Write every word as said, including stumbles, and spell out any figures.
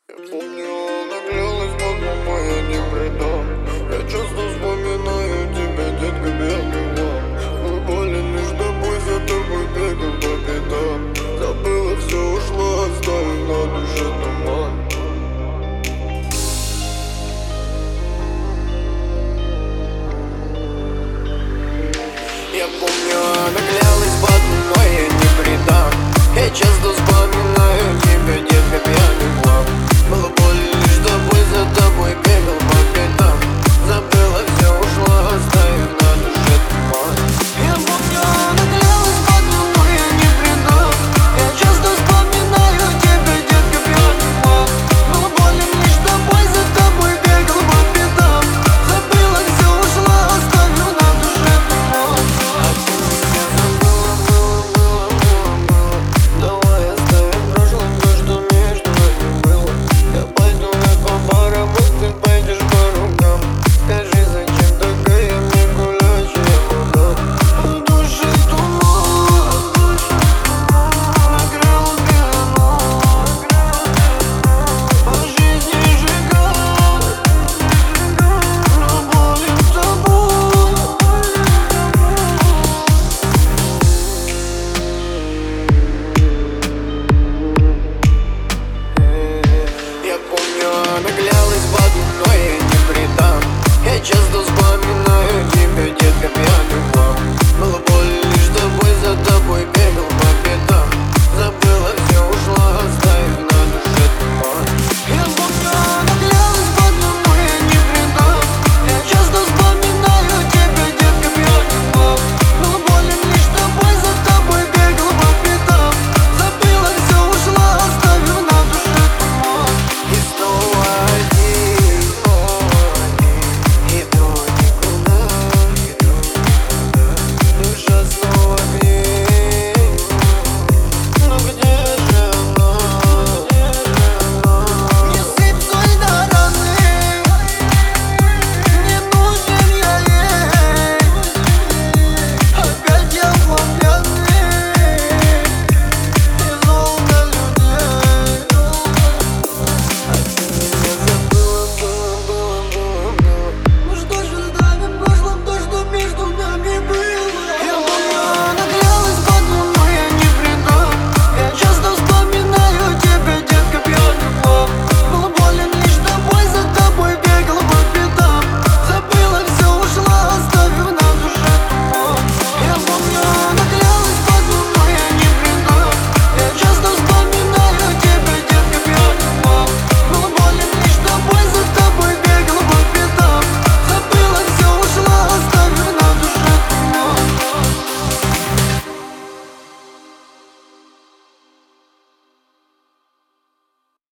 Помню, она клялась, по-моему, я не предам. Я часто вспоминаю тебя, детка, бегала. Мы были лишь тобой, за тобой бегал по пятам. Забыла, все ушло, оставив на душе туман. Я помню, она клялась, по-моему, я не предам. Я часто вспоминаю тебя, детка, бегала. Было больно лишь тобой, за тобой бегал по пятам. Забыла, все ушло, оставив на душе туман. Я помню, она клялась, по-моему, я не предам. Я часто вспоминаю тебя, детка, бегала. Было больно лишь тобой, за тобой бегал по пятам. Забыла, все ушло, оставив на душе туман. А ты меня забыла, было, было, было, было. Давай оставим в прошлом то, что между нами было. Я пойду на по барам, а ты пойдешь по рукам. Скажи, зачем такая мне гулячая вода? В душе туман, накрыл пеленой. По жизни сжигал любовью с тобой. Я помню, она клялась, по-моему, я не предам. Я часто вспоминаю тебя,